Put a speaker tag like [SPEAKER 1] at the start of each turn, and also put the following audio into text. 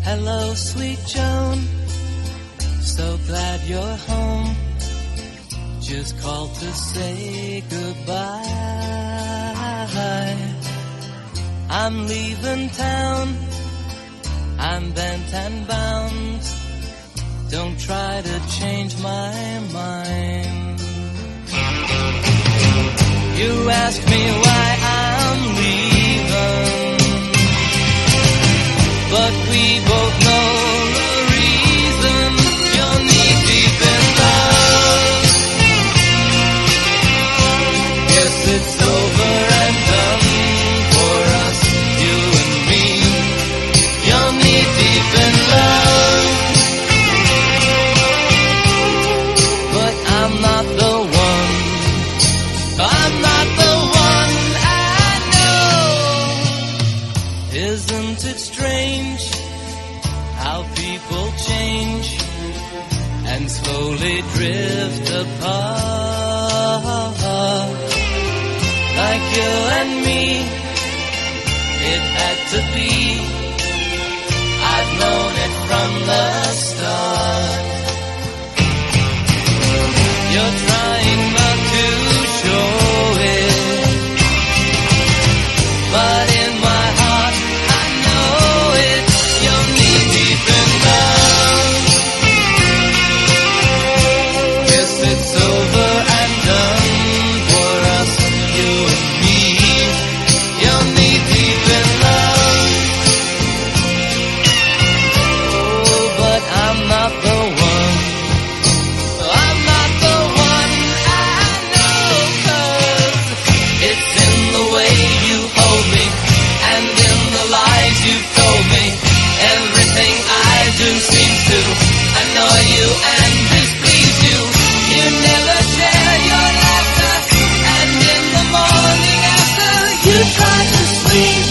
[SPEAKER 1] Hello, sweet Joan, so glad you're home. Just called to say goodbye. I'm leaving town, I'm bent and bound. Don't try to change my mind. You ask me why I'm leaving, but we both know the reason. You're knee deep in love. Yes, it's over and done for us, you and me. You're knee deep in love, but I'm not the one. I'm not the one, I know. Isn't it strange how people change and slowly drift apart? Like you and me, it had to be. I've known it from the start. You're trying not to show it, but in my heart I know it. You're knee deep in love. Yes, it's over and done for us, you and me. You're knee deep in love. Oh, but I'm not the one. I'm not the one, I know, 'cause it's in the way you hold me and in the lies you've told me. Everything I do seems to annoy you and displease you. You never share your laughter, and in the morning after you try to sleep,